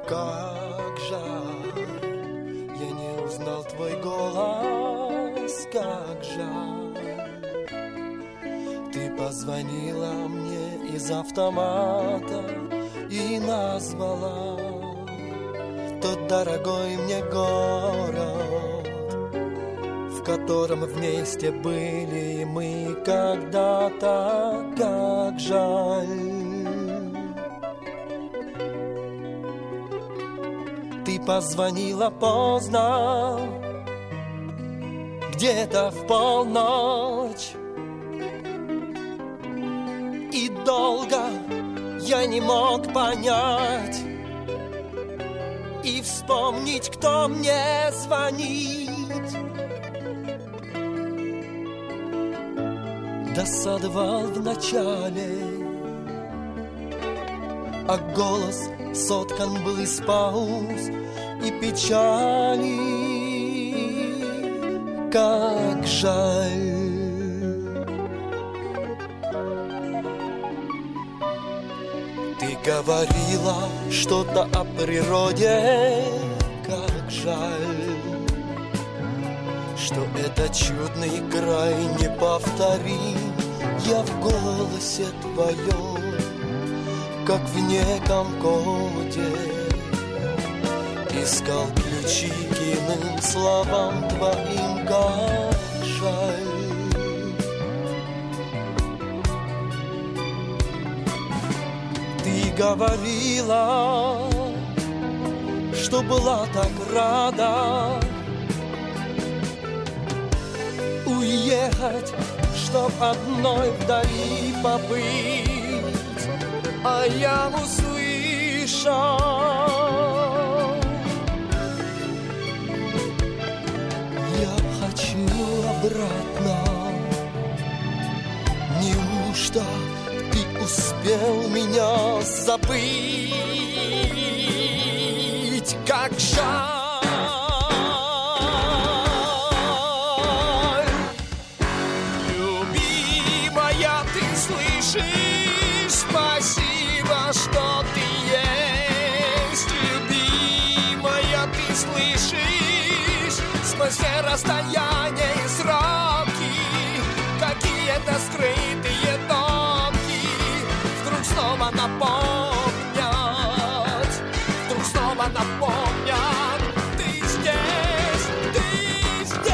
Как жаль, я не узнал твой голос, как жаль. Ты позвонила мне из автомата и назвала тот дорогой мне город, в котором вместе были мы когда-то. Как жаль. Ты позвонила поздно, где-то в полночь, и долго я не мог понять и вспомнить, кто мне звонит. Досадовал вначале, а голос соткан был из пауз и печали. Как жаль. Ты говорила что-то о природе. Как жаль, что этот чудный край неповторим. Я в голосе твоем, как в неком коде, искал ключи к иным словам твоим. Как жаль. Ты говорила, что была так рада уехать, чтоб одной вдали побыть, а я услышал: я хочу обратно. Неужто ты успел меня забыть? Как жаль. Спасибо, что ты есть, любимая, ты слышишь? Сквозь все расстояния и сроки, какие-то скрытые токи вдруг снова напомнят, вдруг снова напомнят. Ты здесь, ты здесь.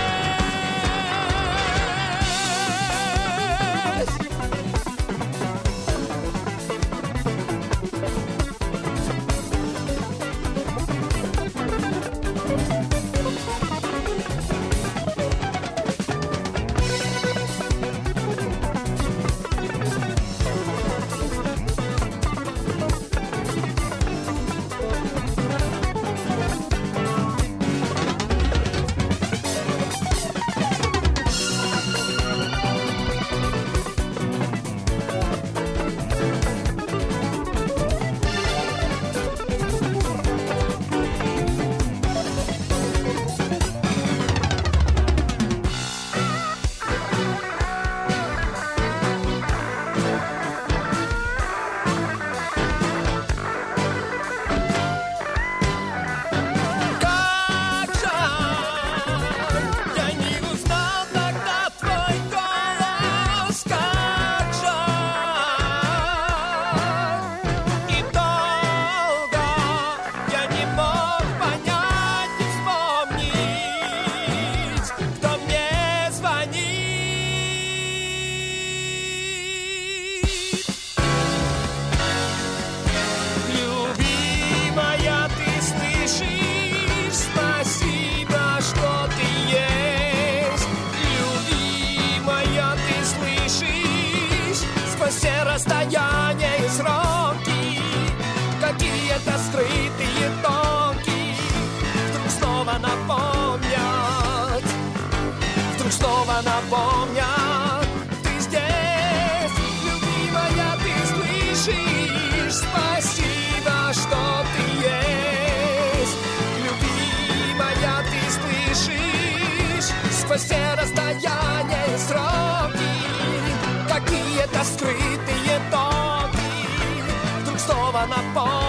Все расстояния и сроки, какие-то скрытые токи вдруг снова напомнят, вдруг снова напомнят. Ты здесь, любимая, ты слышишь? Спасибо, что ты есть, любимая, ты слышишь? Сквозь все расстояния и сроки, какие-то скрытые токи вдруг снова напомнят,